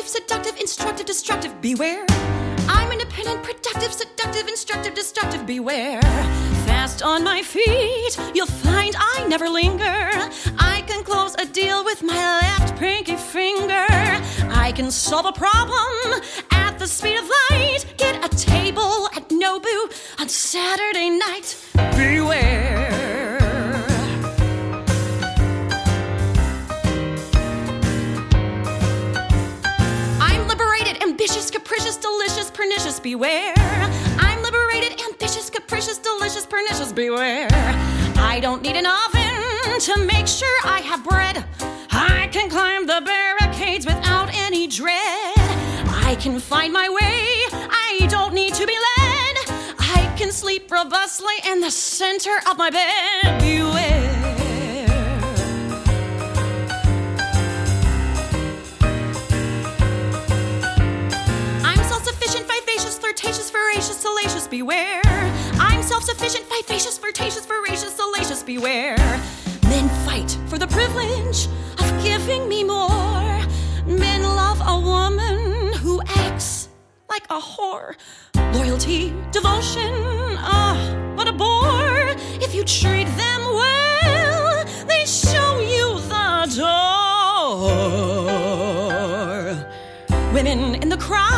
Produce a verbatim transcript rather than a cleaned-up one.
productive, seductive, instructive, destructive, beware. I'm independent, productive, seductive, instructive, destructive, beware. Fast on my feet, you'll find I never linger. I can close a deal with my left pinky finger. I can solve a problem at the speed of light. Get a table at Nobu on Saturday night. Beware. I'm liberated, ambitious, capricious, delicious, pernicious, beware. I'm liberated, ambitious, capricious, delicious, pernicious, beware. I don't need an oven to make sure I have bread. I can climb the barricades without any dread. I can find my way, I don't need to be led. I can sleep robustly in the center of my bed. Beware. I'm self-sufficient, vivacious, flirtatious, voracious, salacious, beware. I'm self-sufficient, vivacious, flirtatious, voracious, salacious, beware. Men fight for the privilege of giving me more. Men love a woman who acts like a whore. Loyalty, devotion, ah, uh, what a bore. If you treat them well, they show you the door. Women in the crowd